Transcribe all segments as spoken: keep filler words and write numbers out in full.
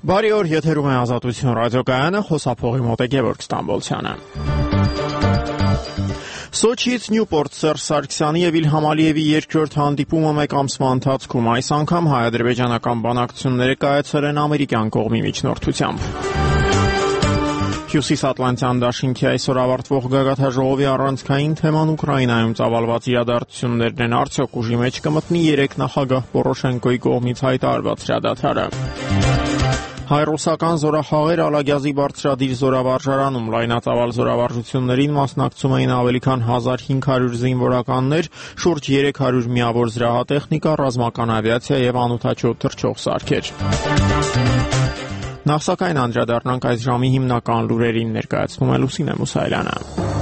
Բարի օր, եթերում է Ազատություն ռադիոկայանը, խոսափողի մոտ է Գևորգ Ստամբոլցյանը։ Սոչիից Նյուպորտ Սերժ Սարգսյանի եւ Իլհամ Ալիևի երկրորդ հանդիպումը մեկ ամսվա ընթացքում այս անգամ հայ-ադրբեջանական բանակցությունները կայացել են ամերիկյան կողմի միջնորդությամբ։ Հյուսիսատլանտյան դաշինքի այսօր ավարտվող գագաթաժողովի առանցքային թեման Ուկրաինայում ծավալված իրադարձություններն են, արդյոք ուժի մեջ կմտնի երեք նախագահ Պորոշենկոյի կողմից հայտարարված հրադադարը։ Հայ-ռուսական զորախաղեր Ալագյազի բարձրադիր զորավարժարանում լայնածավալ զորավարժություններին մասնակցում էին ավելի քան հազար հինգ հարյուր զինվորականներ, շուրջ երեք հարյուր միավոր զրահատեխնիկա, ռազմական ավիացիա եւ անօդաչու թռչող սարքեր։ Նախ սակայն անդրադառնանք այս ժամի հիմնական լուրերին, ներկայացնում է Լուսինե Մուսայելյանը։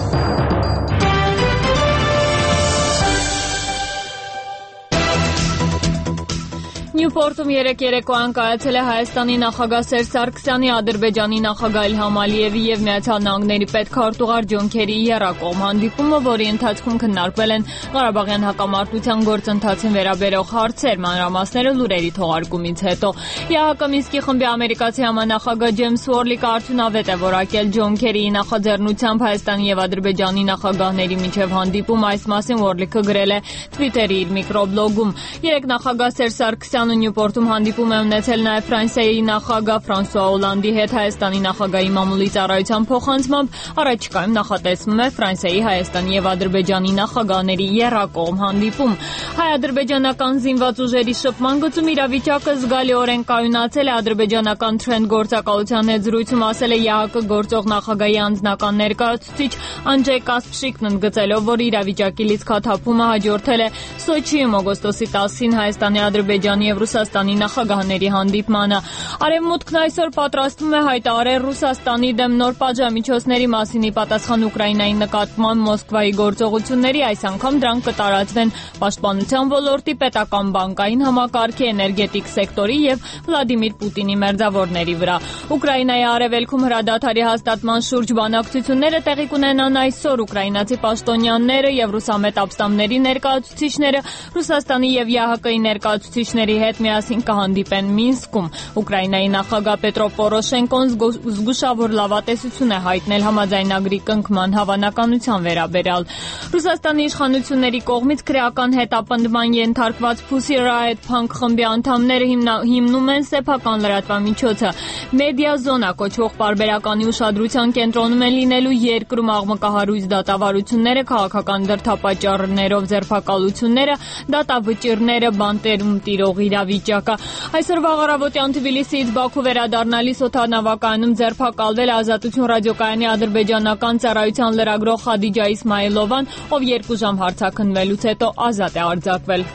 Նյուպորտում երեկ երեկոյան կայացել է Հայաստանի նախագահ Սերժ Սարգսյանի, Ադրբեջանի նախագահ Իլհամ Ալիևի եւ Միացյալ Նահանգների պետքարտուղար Ջոն Քերիի եռակողմ հանդիպումը, որի ընթացքում քննարկվել են Ղարաբաղյան հակամարտության գործընթացին վերաբերող հարցեր, մանրամասները լուրերի թողարկումից հետո։ ԵԱՀԿ Մինսկի խմբի ամերիկացի համանախագահ Ջեյմս Ուորլիկը արդյունավետ է որակել Ջոն Քերիի նախաձեռնությամբ Հայաստանի եւ Ադրբեջանի նախագահների միջև հանդիպում, այս մասին Ուորլիկը գրել է Twitter-ի իր միկրոբլոգում։ Երեք նախագահ Սերժ Սարգսյանը Նյուպորտում հանդիպում է ունեցել նաև Ֆրանսիայի նախագահ Ֆրանսուଆ Օլանդի հետ Հայաստանի նախագահի մամուլի ծառայության փոխանցմամբ, առաջիկայում նախատեսվում է Ֆրանսիայի, Հայաստանի եւ Ադրբեջանի նախագահների եռակողմ հանդիպում։ Հայ-ադրբեջանական զինված ուժերի շփման գծում իրավիճակը զգալիորեն կայունացել է, ադրբեջանական Թրենդ գործակալության հետ զրույցում ասել է ԵԱՀԿ գործող նախագահի անձնական ներկայացուցիչ Անջեյ Կասպշիկն, ընդգծելով, որ իրավիճակի լիցքաթափումը հաջորդել է Սոչիում օգոստոսի տասին Հայաստանի, Ադրբեջանի եւ Ռուսաստանի նախագահների հանդիպմանը։ Արևմուտքն այսօր պատրաստվում է հայտարարել Ռուսաստանի դեմ նոր պատժամիջոցների մասին ի պատասխան Ուկրաինայի նկատմամբ Մոսկվայի գործողությունների, այս անգամ դրանք կտարածվեն պաշտպանության ոլորտի, պետական բանկային համակարգի, էներգետիկ սեկտորի եւ Վլադիմիր Պուտինի մերձավորների վրա։ Ուկրաինայի արևելքում հրադադարի հաստատման շուրջ բանակցությունները տեղի կունենան այսօր։ Ուկրաինացի պաշտոնյաները եւ ռուսամետ ապստամբների ներկայացուցիչները Ռուսաստանի եւ ԵԱՀԿ-ի ներկայացուցիչների հետ միասին կհանդիպեն Մինսկում։ Ուկրաինայի նախագահ Պետրո Պորոշենկոն զգուշավոր լավատեսություն է հայտնել համաձայնագրի կնքման հավանականության վերաբերյալ։ Ռուսաստանի իշխանությունների կողմից քրեական հետապնդման ենթարկված Pussy Riot Punk խմբի անդամները հիմնում են սեփական լրատվամիջոցը։ Մեդիա զոնա կոչվող պարբերականի ուշադրության կենտրոնում են լինելու երկրում աղմկահարույց դատավարությունները, քաղաքական դրդապատճառներով ձերբակալությունները, դատավճիռները, բանտերում տիրող իրավիճակը։ Այսօր վաղ առավոտյան Թբիլիսիից Բաքու վերադառնալիս օդանավակայանում ձերբակալվել Ազատություն ռադիոկայանի ադրբեջանական ծառայության լրագրող Խադիջա Իսմայիլովան, ով երկու ժամ հարցաքննվելուց հետո ազատ է արձակվել։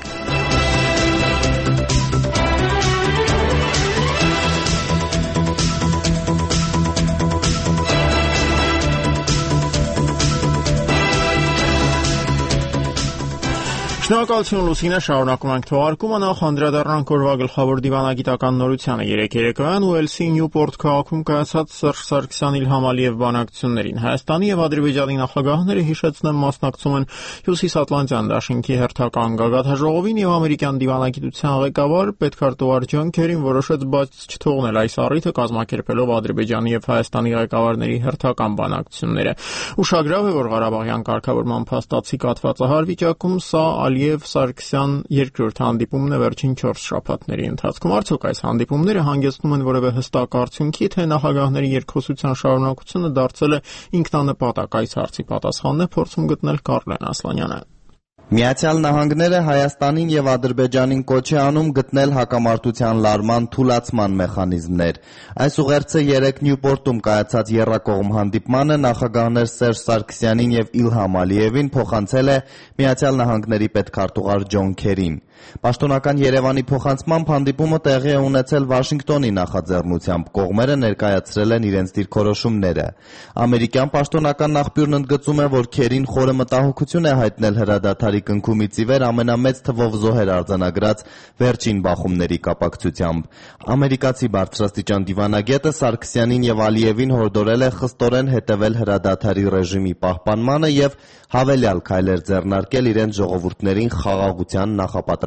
Շնորհակալություն Լուսինե, շարունակում ենք թողարկումը, նախ անդրադառնանք օրվա գլխավոր դիվանագիտական նորությանը։ Երեկ երեկոյան Ուելսի Նյուպորտ քաղաքում կայացած Սերժ Սարգսյան-Իլհամ Ալիև բանակցություններին Հայաստանի եւ Ադրբեջանի նախագահները, հիշեցնեմ, մասնակցում են Հյուսիսատլանտյան դաշինքի հերթական գագաթաժողովին եւ ամերիկյան դիվանագիտության ղեկավար պետքարտուղար Ջոն Քերին որոշեց բաց չթողնել այս առիթը, կազմակերպելով Ադրբեջանի եւ Հայաստանի ղեկավարների հերթական բանակցությունները։ Ուշագրավ է, որ Ղարաբաղյան կարգավորման փաստացի կաթվածահար վիճակում սա Ալիև Սարգսյան երկրորդ հանդիպումն է վերջին չորս շաբաթների ընթացքում։ Արդյոք այս հանդիպումները հանգեցնում են որևէ հստակ արդյունքի, թե նախագահների երկխոսության շարունակությունը դարձել է ինքնանպատակ, այս հարցի պատասխանն է փորձում գտնել Կարլեն Ասլանյանը։ Միացյալ Նահանգները Հայաստանին եւ Ադրբեջանին կոչ է անում գտնել հակամարտության լարման թուլացման մեխանիզմներ։ Այս ուղերձը երեկ Նյուպորտում կայացած եռակողմ հանդիպմանը նախագահներ Սերժ Սարգսյանին եւ Իլհամ Ալիևին փոխանցել է Միացյալ Նահանգների պետքարտուղար Ջոն Քերին։ Պաշտոնական Երևանի փոխանցմամբ հանդիպումը տեղի է ունեցել Վաշինգտոնի նախաձեռնությամբ, կողմերը ներկայացրել են իրենց դիրքորոշումները։ Ամերիկյան պաշտոնական աղբյուրն ընդգծում է, որ Քերին խորը մտահոգություն է հայտնել հրադադարի կնքումից ի վեր ամենամեծ թվով զոհեր արձանագրած վերջին բախումների կապակցությամբ։ Ամերիկացի բարձրաստիճան դիվանագետը Սարգսյանին եւ Ալիևին հորդորել է խստորեն հետևել հրադադարի ռեժիմի պահպանմանը եւ հավելյալ քայլեր ձեռնարկել իրենց ժողովուրդներին խաղաղության նախապատրաստման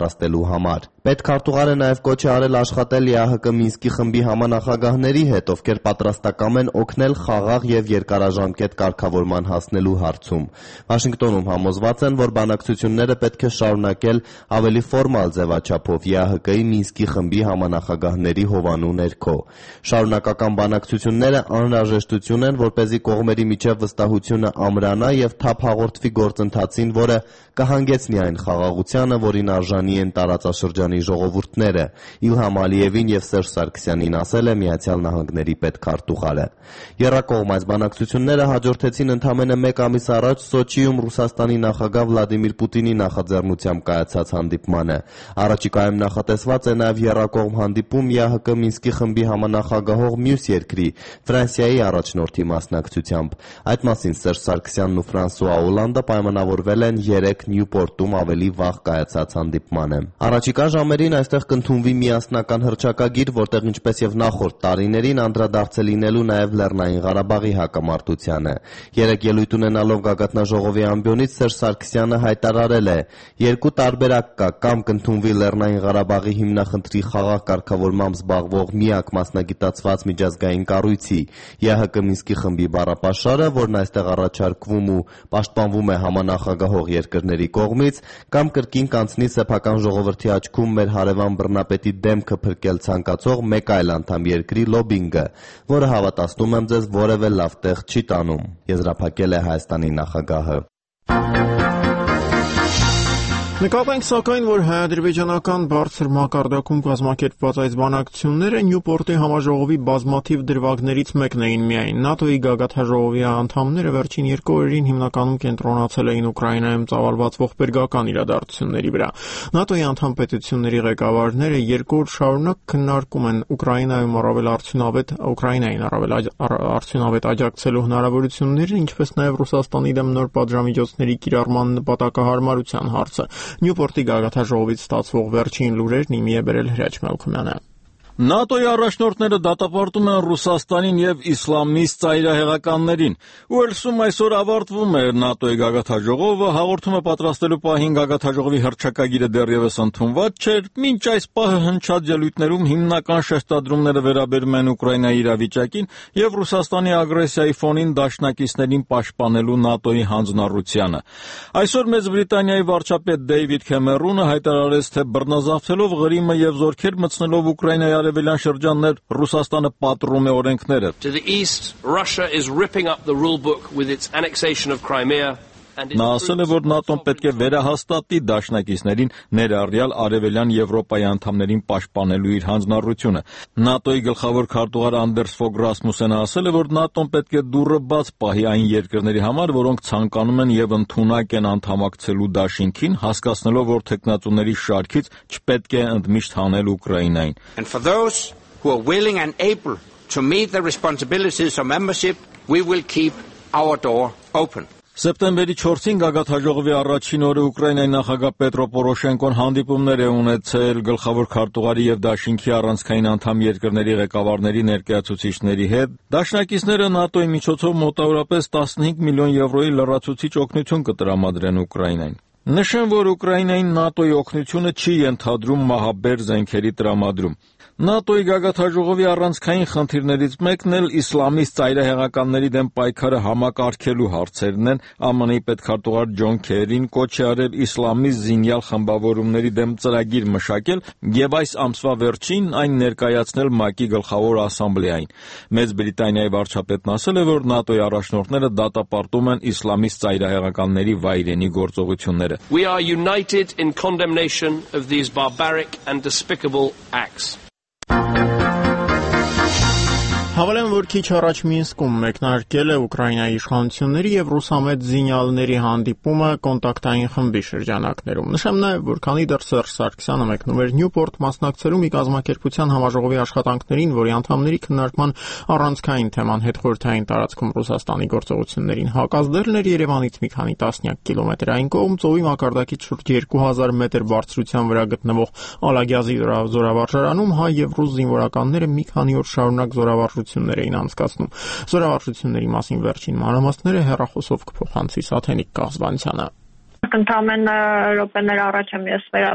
պատրաստելու համար։ Պետքարտուղարը նաև կոչ է արել աշխատել ԵԱՀԿ Մինսկի խմբի համանախագահների հետ, ովքեր պատրաստակամ են օգնել խաղաղ եւ երկարաժամկետ կարգավորման հասնելու հարցում։ Վաշինգտոնում համոզված են, որ բանակցությունները պետք է շարունակել ավելի ֆորմալ ձևաչափով ԵԱՀԿ-ի Մինսկի խմբի համանախագահների հովանու ներքո։ Շարունակական բանակցությունները անհրաժեշտություն են, որպեսզի կողմերի միջև վստահությունը ամրանա եւ թափ հաղորդվի գործընթացին, որը կհանգեցնի այն խաղաղությանը, որին արժանի են տարածաշրջանի ժողովուրդները, Իլհամ Ալիևին եւ Սերժ Սարգսյանին ասել է Միացյալ Նահանգների պետքարտուղարը։ Եռակողմ այս բանակցությունները հաջորդեցին ընդամենը մեկ ամիս առաջ Սոչիում Ռուսաստանի նախագահ Վլադիմիր Պուտինի նախաձեռնությամբ կայացած հանդիպմանը։ Առաջիկայում նախատեսված է նաև եռակողմ հանդիպում ԵԱՀԿ Մինսկի խմբի համանախագահող մյուս երկրի Ֆրանսիայի առաջնորդի մասնակցությամբ։ Այդ մասին Սերժ Սարգսյանն ու Ֆրանսուଆ Օլանդը պայմանավորվել են երեկ Նյուպորտում ավելի վաղ կայացած հանդիպմանը։ Առաջիկա ժամերին այստեղ կընդունվի միասնական հռչակագիր, որտեղ ինչպես եւ նախորդ տարիներին անդրադարձ է լինելու նաև Լեռնային Ղարաբաղի հակամարտությանը։ Երեկ ելույթ ունենալով գագաթնաժողովի ամբիոնից Սերժ Սարգսյանը հայտարարել է. «Երկու տարբերակ կա, կամ կընդունվի Լեռնային Ղարաբաղի հիմնախնդրի խաղաղ կարգավորմամբ զբաղվող միակ մասնագիտացված միջազգային կառույցի ԵԱՀԿ Մինսկի խմբի բառապաշարը, որն այստեղ առաջարկվում ու պաշտպանվում է համանախագահող երկրների կողմից, կամ կրկին կանցնի սեփական ժողովրդի աչքում մեր հարևան բռնապետի դեմքը փրկել ցանկացող մեկ այլ անդամ երկրի լոբինգը, որը հավատացնում եմ ձեզ որևէ լավ տեղ չի տանում», եզրափակել է Հայաստանի նախագահը։ Նկատենք սակայն, որ հայ-ադրբեջանական բարձր մակարդակում կազմակերպված այս բանակցությունները Նյուպորտի համաժողովի բազմաթիվ դրվագներից մեկն էին միայն։ ՆԱՏՕ-ի գագաթնաժողովի անդամները վերջին երկու օրերին հիմնականում կենտրոնացել էին Ուկրաինայում ծավալված ողբերգական իրադարձությունների վրա։ ՆԱՏՕ-ի անդամ պետությունների ղեկավարները երկու օր շարունակ քննարկում են Ուկրաինայում առավել արդյունավետ Ուկրաինային առավել արդյունավետ աջակցելու հնարավորությունները, ինչպես նաև Ռուսաստանի դեմ նոր պատժամիջոցների կիրառման նպատակահարմարության հարցը։ Նյուպորտի գագաթնաժողովից ստացվող վերջին լուրերն իմի է բերել Հրաչ Մելքումյանը։ ՆԱՏՕ-ի առաջնորդները դատապարտում են Ռուսաստանին եւ իսլամիստ ծայրահեղականներին։ Ուելսում այսօր ավարտվում է ՆԱՏՕ-ի գագաթնաժողովը, հաղորդումը պատրաստելու պահին գագաթնաժողովի հռչակագիրը դեռևս ընդունված չէր, մինչ այս պահը հնչած ելույթներում հիմնական շեշտադրումները վերաբերում են Ուկրաինայի իրավիճակին եւ Ռուսաստանի ագրեսիայի ֆոնին դաշնակիցներին պաշտպանելու ՆԱՏՕ-ի հանձնառությանը։ Այսօր Մեծ Բրիտանիայի վարչապետ Դեյվիդ Քեմերունը հայտարարեց, թե բռնազավթելով Ղրիմը եւ զորքեր մտցնելով Ուկրաինայի արևելյան շրջաններ, Ռուսաստանը պատռում է օրենքները։ To the east, Russia is ripping up the rule book with its annexation of Crimea. Նա ասել է, որ ՆԱՏՕ-ն պետք է վերահաստատի դաշնակիցներին, ներառյալ արևելյան Եվրոպայի անդամներին պաշտպանելու իր հանձնառությունը։ ՆԱՏՕ-ի գլխավոր քարտուղար Անդերս Ֆոգ Ռասմուսենը ասել է, որ ՆԱՏՕ-ն պետք է դուռը բաց պահի այն երկրների համար, որոնք ցանկանում են եւ ընդունակ են անդամակցելու դաշինքին, հասկացնելով, որ թեկնածուների շարքից չպետք է ընդմիշտ հանել Ուկրաինային։ And for those who are willing and able to meet the responsibilities of membership, we will keep our door open. Սեպտեմբերի չորսին գագաթնաժողովի առաջին օրը Ուկրաինայի նախագահ Պետրո Պորոշենկոն հանդիպումներ է ունեցել գլխավոր քարտուղարի եւ դաշինքի առանցքային անդամ երկրների ղեկավարների ներկայացուցիչների հետ։ Դաշնակիցները ՆԱՏՕ-ի միջոցով մոտավորապես տասնհինգ միլիոն եվրոյի լրացուցիչ օգնություն կտրամադրեն Ուկրաինային։ Նշեմ, որ Ուկրաինային ՆԱՏՕ-ի օգնությունը չի ենթադրում մահաբեր զենքերի տրամադրում։ ՆԱՏՕ-ի գագաթնաժողովի առանցքային խնդիրներից մեկն էլ իսլամիստ ծայրահեղականների դեմ պայքարը համակարգելու հարցերն են։ ԱՄՆ-ի պետքարտուղար Ջոն Քերին կոչ է արել իսլամիստ զինյալ խմբավորումների դեմ ծրագիր մշակել եւ այս ամսվա վերջին այն ներկայացնել ՄԱԿ-ի գլխավոր ասամբլեային։ Մեծ Բրիտանիայի վարչապետն ասել է, որ ՆԱՏՕ-ի առաջնորդները դատապարտում են իսլամիստ ծայրահեղականների վայրենի գործողությունները։ We are united in condemnation of these barbaric and despicable acts. Հավելեմ, որ քիչ առաջ Մինսկում մեկնարկել է Ուկրաինայի իշխանությունների եւ ռուսամետ զինյալների հանդիպումը կոնտակտային խմբի շրջանակներում։ Նշեմ նաեւ, որ քանի դեռ Սերժ Սարգսյանը մեկնում էր Նյուպորտ մասնակցելու մի կազմակերպության համաժողովի աշխատանքներին, որի անդամների քննարկման առանցքային թեման հետխորհրդային տարածքում Ռուսաստանի գործողություններին հակազդելն էր Երևանից մի քանի տասնյակ կիլոմետրային կողմ ծովի մակարդակից շուրջ երկու հազար մետր բարձրության վրա գտնվող Ալագյազի զորավարժարանում հայ եւ ռուս զինվորականները մի քանի օր շարունակ զորավարժ էին անցկացնում։ Զորավարժությունների մասին վերջին մանրամասները հեռախոսով կփոխանցի Սաթենիկ Կաղզբանցյանը։ Ընդամենը րոպեներ առաջ եմ ես վերադարձ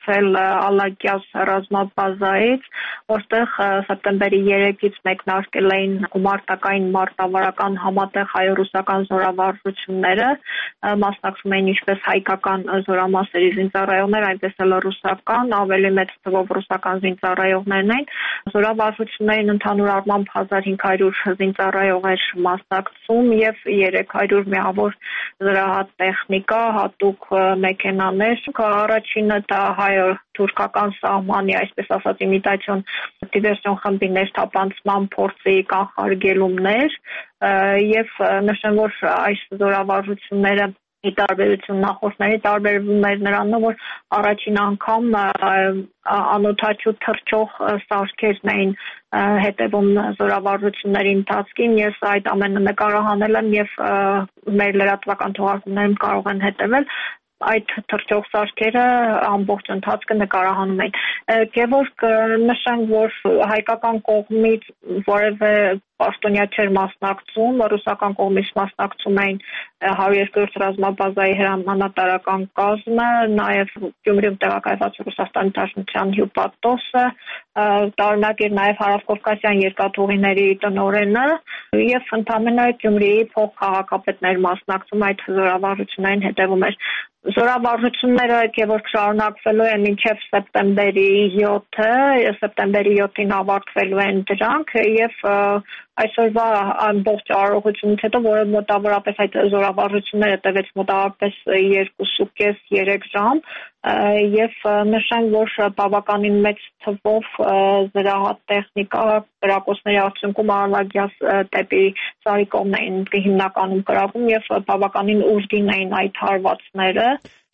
ուղեկցել Ալագյաս ռազմաբազայից, որտեղ սեպտեմբերի երեքից մեկնարկել էին գումարտակային մարտավարական համատեղ հայ-ռուսական զորավարժությունները, մասնակցում էին ինչպես հայկական զորամասերի զինծառայողներ, այնպես էլ ռուսական, ավելի մեծ թվով ռուսական զինծառայողներն էին։ Զորավարժություններին ընդհանուր առմամբ հազար հինգ հարյուր զինծառայող էր մասնակցում եւ երեք հարյուր միավոր զրահատ տեխնիկա, հատուկ մեքենաներ։ Առաջինը դա հայ-թուրքական սահմանի, այսպես ասած, իմիտացիոն դիվերսիոն խմբի ներթափանցման փորձի կանխարգելումներ եւ նշեմ, որ այս զորավարժությունները ի տարբերություն նախորդների տարբերվում էր նրանով, որ առաջին անգամ անօդաչու թռչող սարքերն էին հետևում զորավարժությունների ընթացքին։ Ես այդ ամենը նկարահանել եմ եւ մեր լրատվական թողարկումներում կարող են հետեւել։ Այդ թռչող սարքերը ամբողջ ընթացքը նկարահանում էին։ Գևորգ, նշեմ, որ հայկական կողմից որևէ պաշտոնյա չէր մասնակցում, ռուսական կողմից մասնակցում էին հարյուր երկրորդ ռազմաբազայի հրամանատարական կազմը, նաև Գյումրիում տեղակայված Ռուսաստանի Դաշնության հյուպատոսը, տարօրինակ էր նաև Հարավկովկասյան երկաթուղիների տնօրենը եւ ընդամենը Գյումրիի փոխքաղաքապետներ մասնակցում այդ զորավարժություններին հետևում էր։ Զորավարժությունները Գևորգ շարունակվելու են մինչև սեպտեմբերի յոթը, սեպտեմբերի յոթին ավարտվելու են դրանք եւ այսօրվա ամբողջ արարողությունից հետո, որը մոտավորապես այդ զորավարժությունները տևեց մոտավորապես երկուսուկես երեք ժամ եւ նշեմ, որ բավականին մեծ թվով զրահատ տեխնիկա կրակոցների արդյունքում Ալագյաս դեպի Սարիկովն էին հիմնականում կրակում եւ բավականին ուժգին էին այդ հարվածները։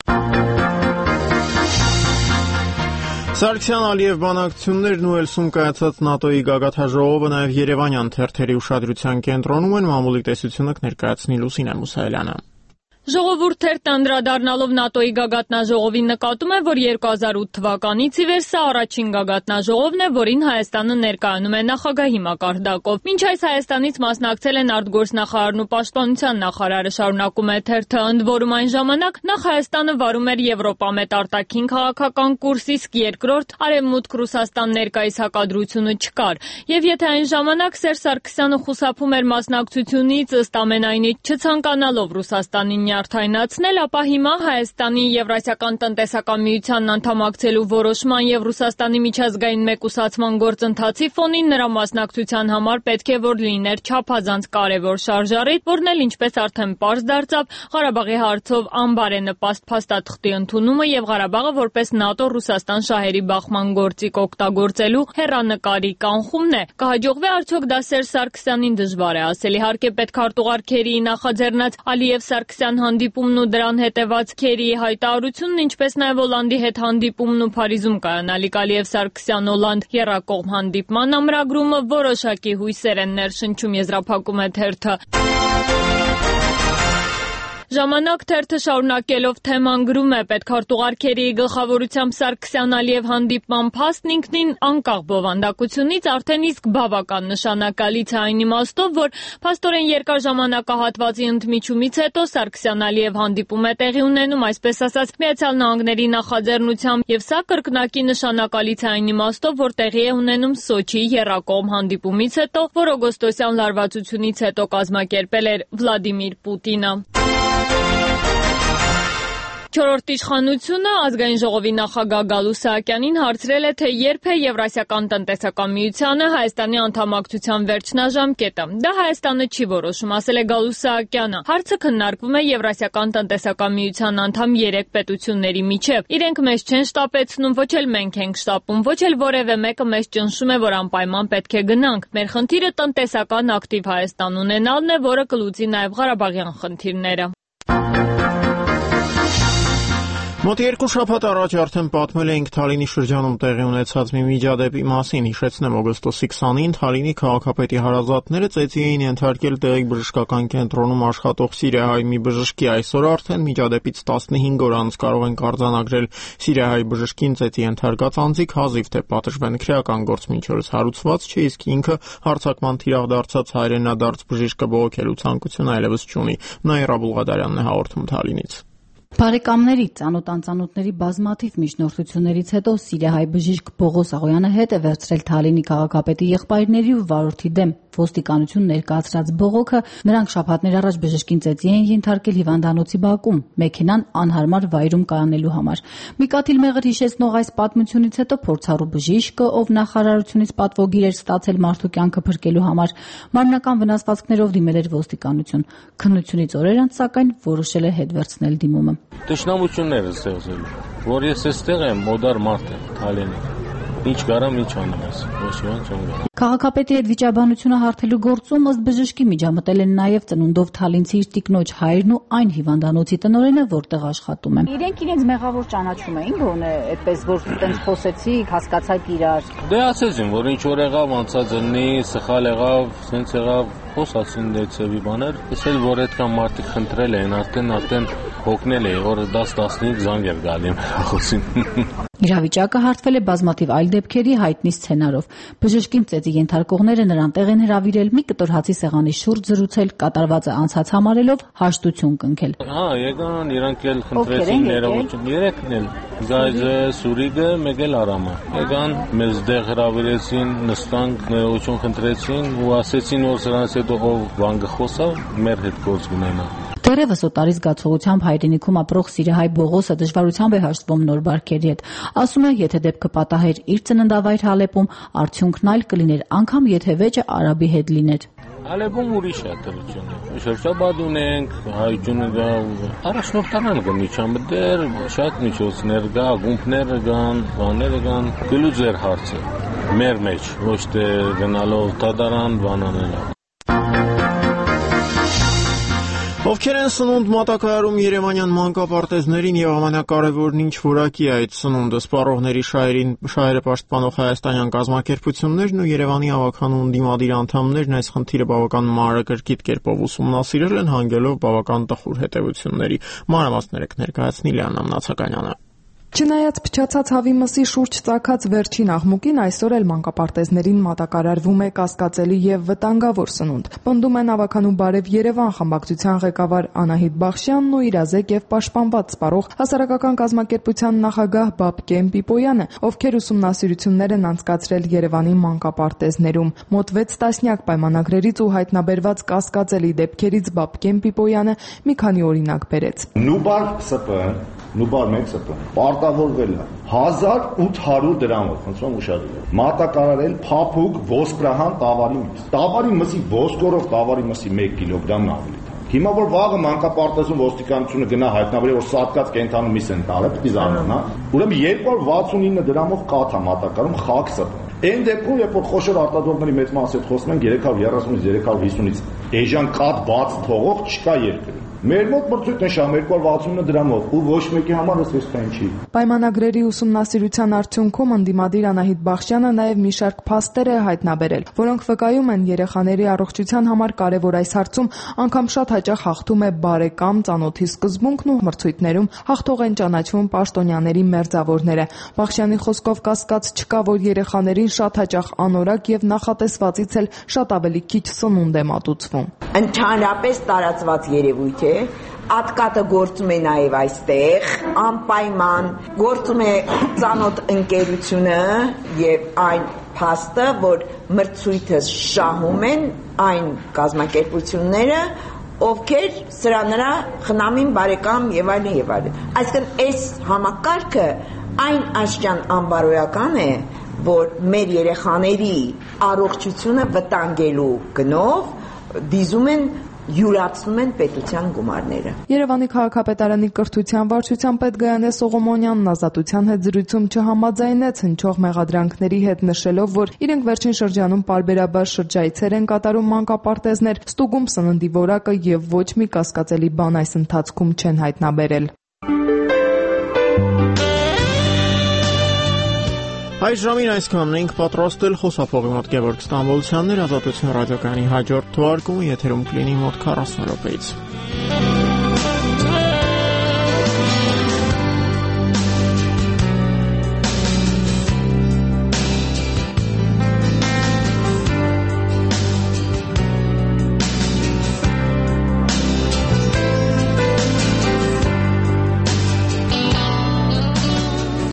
Սարգսյան-Ալիև բանակցություններն ու Էլսում կայացած ՆԱՏՕ-ի գագաթաժողովը նաև երևանյան թերթերի ուշադրության կենտրոնում են, մամուլի տեսությունը կներկայացնի Լուսինե Մուսայելյանը։ Ժողովուրդ թերթը անդրադառնալով ՆԱՏՕ-ի գագաթնաժողովին նկատում է, որ երկու հազար ութ թվականից ի վեր սա առաջին գագաթնաժողովն է, որին Հայաստանը ներկայանում է նախագահի մակարդակով։ Մինչ այս Հայաստանից մասնակցել են արտգործնախարարն ու պաշտպանության նախարարը, շարունակում է թերթը, ընդ որում այն ժամանակ նախ Հայաստանը վարում էր Եվրոպամետ արտաքին քաղաքական կուրս, իսկ երկրորդ Արևմուտք Ռուսաստան ներկայիս հակադրությունը չկար։ Եվ եթե այն ժամանակ Սերժ Սարգսյանը խուսափում էր մասնակցությունից, ըստ ամենայնի չցանկանալով Ռուսաստանին նյարդայնացնել, ապա հիմա Հայաստանի Եվրասիական տնտեսական միությանն անդամակցելու որոշման եւ Ռուսաստանի միջազգային մեկուսացման գործընթացի ֆոնին նրա մասնակցության համար պետք է որ լիներ չափազանց կարևոր շարժառիթ, որն էլ ինչպես արդեն պարզ դարձավ, Ղարաբաղի հարցով անբարենպաստ փաստաթղթի ընդունումը եւ Ղարաբաղը որպես ՆԱՏՕ-Ռուսաստան շահերի բախման գործիք օգտագործելու հեռանկարի կանխումն է։ Կհաջողվի արդյոք դա Սերժ Սարգսյանին դժվար է ասել։ Իհարկե պետք արտուղար Քերիի նախաձեռնած Ալիև-Սարգսյան հանդիպումն ու դրան հետևած Քերիի հայտարարությունն, ինչպես նաև Օլանդի հետ հանդիպումն ու Փարիզում կայանալիք Ալիև-Սարգսյան-Օլանդ եռակողմ հանդիպման ամրագրումը որոշակի հույսեր են ներշնչում, եզրափակում է թերթը։ Ժամանակ թերթը շարունակելով թեման գրում է, պետք արտուղար Քերիի գլխավորությամբ Սարգսյան-Ալիև հանդիպման փաստն ինքնին անկախ բովանդակությունից արդեն իսկ բավական նշանակալից է այն իմաստով, որ փաստորեն երկար ժամանակահատվածի ընդմիջումից հետո Սարգսյան-Ալիև հանդիպում է տեղի ունենում, այսպես ասած, Միացյալ Նահանգների նախաձեռնությամբ, եւ սա կրկնակի նշանակալից է այն իմաստով, որ տեղի է ունենում Սոչիի եռակողմ հանդիպումից հետո, որ օգոստոսյան լարվածությունից հետո կազմակերպել էր Վլադիմիր Պուտինը։ Չորրորդ իշխանությունը ազգային ժողովի նախագահ Գալու Սահակյանին հարցրել է, թե երբ է Եվրասիական տնտեսական միությանը Հայաստանի անդամակցության վերջնաժամկետը։ Դա Հայաստանը չի որոշում, ասել է Գալու Սահակյանը։ Հարցը քննարկվում է Եվրասիական տնտեսական միության անդամ երեք պետությունների միջև։ Իրենք մեզ չեն շտապեցնում, ոչ էլ մենք ենք շտապում, ոչ էլ որևէ մեկը մեզ ճնշում է, որ անպայման պետք է գնանք։ Մեր խնդիրը տնտեսական ակտիվ Հայաստան ունենալն է, որը կլուծի նաև Ղարաբաղյան խնդիրները։ Մոտ երկու շաբաթ առաջ արդեն պատմել էինք Թալինի շրջանում տեղի ունեցած մի միջադեպի մասին։ Հիշեցնեմ, օգոստոսի քսանին Թալինի քաղաքապետի հարազատները ծեծի էին ենթարկել տեղի բժշկական կենտրոնում աշխատող սիրիահայ մի բժշկի։ Այսօր արդեն միջադեպից տասնհինգ օր անց կարող ենք արձանագրել սիրիահայ բժշկին ծեծի ենթարկած անձիկ հազիվ թե պատժվեն։ Քրեական գործ մինչ օրս հարուցված չէ, իսկ ինքը հարձակման թիրախ դարձած հայրենադարձ բժիշկը բողոքելու ցանկություն այլևս չունի։ Նաիրա Բուլղադարյանն է հաղորդում Թալինից։ Բարեկամների, ծանոթ-անծանոթների բազմաթիվ միջնորդություններից հետո սիրիահայ բժիշկ Բողոս Աղոյանը հետ է վերցրել Թալինի քաղաքապետի եղբայրների ու վարորդի դեմ։ Ոստիկանություն ներկայացրած բողոքը նրանք շաբաթներ առաջ բժշկին ծեծի են ենթարկել հիվանդանոցի բակում, մեքենան անհարմար վայրում կայանելու համար։ Մի կաթիլ մեղր հիշեցնող այս պատմությունից հետո փորձառու բժիշկը, ով նախարարությունից պատվոգիր էր ստացել մարդու կյանքը փրկելու համար, մարմնական վնասվածքներով դիմել էր ոստիկանություն։ Քննությունից օրեր անց, սակայն, որոշել է հետ վերցնել դիմումը։ Տշնամություններ է ստեղծել, որ ես այստեղ եմ, մոդար մարդ եմ, Թալինի։ Ինչ կարամ, ինչ անեմ ես, ոչ ոք չեմ գա։ Քաղաքապետի հետ վիճաբանությունը հարթելու գործում ըստ բժշկի միջամտել են նաև ծնունդով Թալինցի իր տիկնոջ հայրն ու այն հիվանդանոցի տնօրենը, որտեղ աշխատում է։ Իրենք իրենց մեղավոր ճանաչում էին, գոնե այդպես որ այդպես խոսեցիք, հասկացաք իրար։ Դե ասեցին, որ ինչ որ եղավ, անցած դնի, սխալ եղավ, սենց եղավ, խոսացին դեցեվի բաներ։ Ես էլ որ այդքան մարդիկ խնդրել էին, արդեն արդեն հոգնել էի, օրը դաս տասնհինգ զանգ էր գալի խոսին։ Իրավիճակը հարթվել է բազմաթիվ այլ դեպքերի հայտնի սցենարով։ Բժշկին ծեծի ենթարկողները նրան տեղ են հրավիրել մի կտոր հացի սեղանի շուրջ զրուցել, կատարվածը անցած համարելով հաշտություն կնքել։ Հա, եկան, իրանք էլ խնդրեցին ներողություն, երեքն էլ, Գայզը, Սուրիգը, մեկ էլ Արամը։ Եկան, մեզ դեղ հրավիրեցին, նստանք, ներողություն խնդրեցին ու ասեցին, որ սրանից հետո ով բան կխոսա, մեր հետ գործ կունենա։ Դեռևս օտարի զգացողությամբ հայրենիքում ապրող սիրիահայ Բողոսը դժվարությամբ է հաշտվում նոր բարքերի հետ։ Ասում է, եթե դեպքը պատահեր իր ծննդավայր Հալեպում, արդյունքն այլ կլիներ, անգամ եթե վեճը արաբի հետ լիներ։ Հալեպում ուրիշ է դրությունը։ Շրջաբադ ունենք, հայությունը գա, առաջնորդանալ կա միջամտեր, շատ միջոցներ կա, գումբներ կան, բաներ կան, գլուծեր հարցը։ Մեր մեջ ոչ թե գնալով դատարան բանանելով։ Ովքեր են սնունդ մատակարարում երևանյան մանկապարտեզներին եւ ամենակարևորն ինչ որակի է այդ սնունդը սպառողների շահերին շահերը պաշտպանող հայաստանյան կազմակերպություններն ու Երևանի ավականուն դիմադիր անդամներն այս խնդիրը բավական մանրակրկիտ կերպով ուսումնասիրել են, հանգելով բավական տխուր հետևությունների։ Մանրամասները կներկայացնի Լիաննա Մնացականյանը։ Չնայած փչացած հավի մսի շուրջ ծագած վերջին աղմուկին, այսօր էլ մանկապարտեզներին մատակարարվում է կասկածելի եւ վտանգավոր սնունդ։ Պնդում են ավականու բարև Երևան խմբակցության ղեկավար Անահիտ Բախշյանն ու իրազեկ եւ պաշտպանված սպառող հասարակական կազմակերպության նախագահ Բաբկեն Պիպոյանը, ովքեր ուսումնասիրություններ են անցկացրել Երևանի մանկապարտեզներում։ Մոտ վեց տասնյակ պայմանագրերից ու հայտնաբերված կասկածելի դեպքերից Բաբկեն Պիպոյանը մի քանի օրինակ բերեց։ Նուբար ՍՊ Նուբար մեկ ՍՊ պարտավորվել է հազար ութ հարյուր դրամով, խնդրում ուշադրել։ Մատակարարել փափուկ ոսկրահան տավարի միս։ Տավարի մսի ոսկորով տավարի մսի մեկ կիլոգրամն ավելի։ Հիմա որ վաղը մանկապարտեզում ոստիկանությունը գնա հայտնաբերի, որ սատկած կենթանու միս են տարել, պիտի զարմանա։ Ուրեմն երկու հարյուր վաթսունինը դրամով կաթ է մատակարարում խակ ՍՊ։ Այն դեպքում, երբ որ խոշոր արտադրողների մեծ մասը հետ խոսում են երեք հարյուր երեսունից երեք հարյուր հիսունից էժան կաթ բաց թողող չկա երկրում։ Մեր մոտ մրցույթն է շահում երկու հարյուր վաթսունինը դրամով ու ոչ մեկի համար ըստ չի։ Պայմանագրերի ուսումնասիրության արդյունքում ընդդիմադիր Անահիտ Բախշյանը նաև մի շարք փաստեր է հայտնաբերել, որոնք վկայում են երեխաների առողջության համար կարևոր այս հարցում անգամ շատ հաճախ հաղթում է բարեկամ ծանոթի սկզբունքն ու մրցույթներում հաղթող են ճանաչվում պաշտոնյաների մերձավորները։ Բախշյանի խոսքով կասկած չկա, որ երեխաներին շատ հաճախ անորակ եւ նախատեսվածից էլ շատ ավելի քիչ սնունդ է մատուցվում։ Ընդհանրապես տարածված երևույթ է, ատկատը գործում է նաև այստեղ, անպայման գործում է ծանոթ ընկերությունը եւ այն փաստը, որ մրցույթը շահում են այն կազմակերպությունները, ովքեր սրա նրա խնամին բարեկամ եւ այլն եւ այլն։ Այսինքն այս համակարգը այն աշճան անբարոյական է, որ մեր երեխաների առողջությունը վտանգելու գնով դիզում են յուրացնում են պետության գումարները։ Երևանի քաղաքապետարանի կրթության վարչության պետ Գայանե Սողոմոնյանն Ազատության հետ զրույցում չհամաձայնեց հնչող մեղադրանքների հետ, նշելով, որ իրենք վերջին շրջանում պարբերաբար շրջայցեր են կատարում մանկապարտեզներ, ստուգում սննդի որակը եւ ոչ մի կասկածելի բան այս ընթացքում չեն հայտնաբերել։ Այս ժամին այսքանն ենք պատրաստել խոսափողի մոտ Գևորգ Ստամբոլցյանն էր Ազատություն ռադիոկայանի հաջորդ թողարկումը եթերում կլինի մոտ քառասուն րոպեից։